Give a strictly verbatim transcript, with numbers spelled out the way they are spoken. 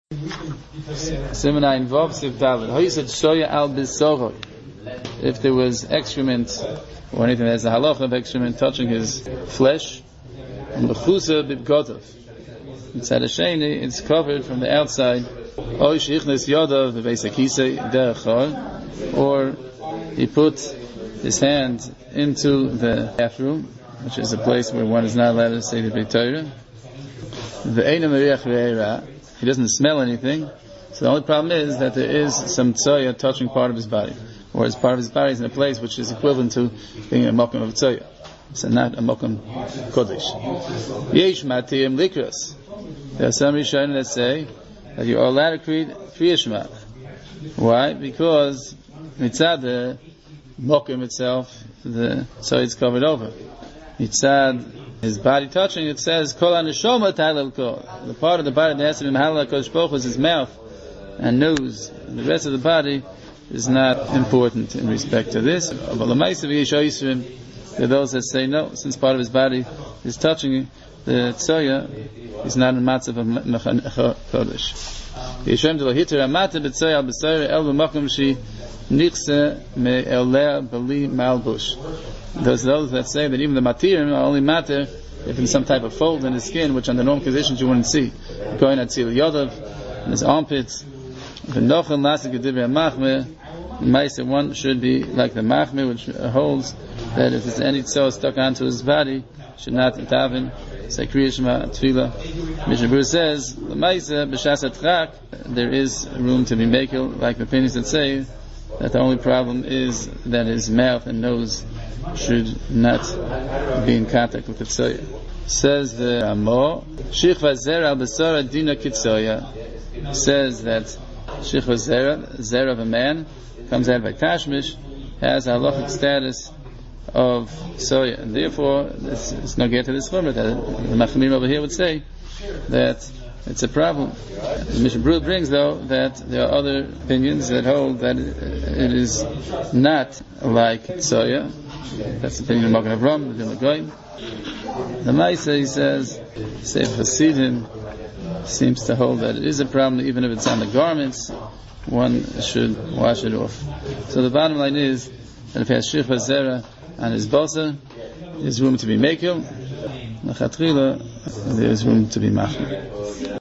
Simanai involves Sivdalit. How you said Shoya al Bisoro. If there was excrement or anything that has the halacha of excrement touching his flesh, and Mechusa Bibgotov. Inside a sheni, it's covered from the outside. Or he put his hand into the bathroom, which is a place where one is not allowed to say the Beit Torah. He doesn't smell anything. So the only problem is that there is some tzoya touching part of his body, or as part of his body is in a place which is equivalent to being a mokum of tzoya. So not a mokum kodesh. Yesh matiyim likras. There are some Rishonim that say that you are allowed to create kriyashmat. Why? Because mitzad the mokum itself, the tzoya is covered over. Mitzad his body touching, it says kol haneshama ta'alel kol. The part of the body that has to be mahalal HaKadosh Baruch Hu is his mouth and nose. The rest of the body is not important in respect to this. There are those that say no, since part of his body is touching the tzoya, he's not in matzav of kodesh. Yeshem de lo hitir amata b'tzoya al b'tzoya el b'makom shi nichse me eleh b'li malbush. There's those that say that even the matirim are only matter if in some type of fold in his skin, which under normal conditions you wouldn't see. Going at tzil yodav, in his armpits. V'nochel lasik yedivri ha-machmeh. Maisa, one should be like the machmeh, which holds that if there's any tzoah stuck onto his body, should not daven, say kriya shema, tefillah. Mishnah Berurah says, the Maisa, b'shas ha-tchak, there is room to be makel, like the opinions that say that the only problem is that his mouth and nose should not be in contact with the tzoya. Says the Ramah, Shichva Zera al Basara Dina Kitzoya, says that Shichva Zera, Zera of a man, comes out by Tashmish, has a halachic status of tzoya, and therefore this is no get to this chumrah that the Machamim over here would say that it's a problem. The Mishnah Berurah brings, though, that there are other opinions that hold that it is not like tzoya. That's the opinion of Magen Avram, the Goyim. The Maisa, he says, Sefer Hasidim seems to hold that it is a problem, even if it's on the garments, one should wash it off. So the bottom line is that if he has Shichva Zera on his bosa, there's room to be mekel. L'chatchila, there's room to be machmir.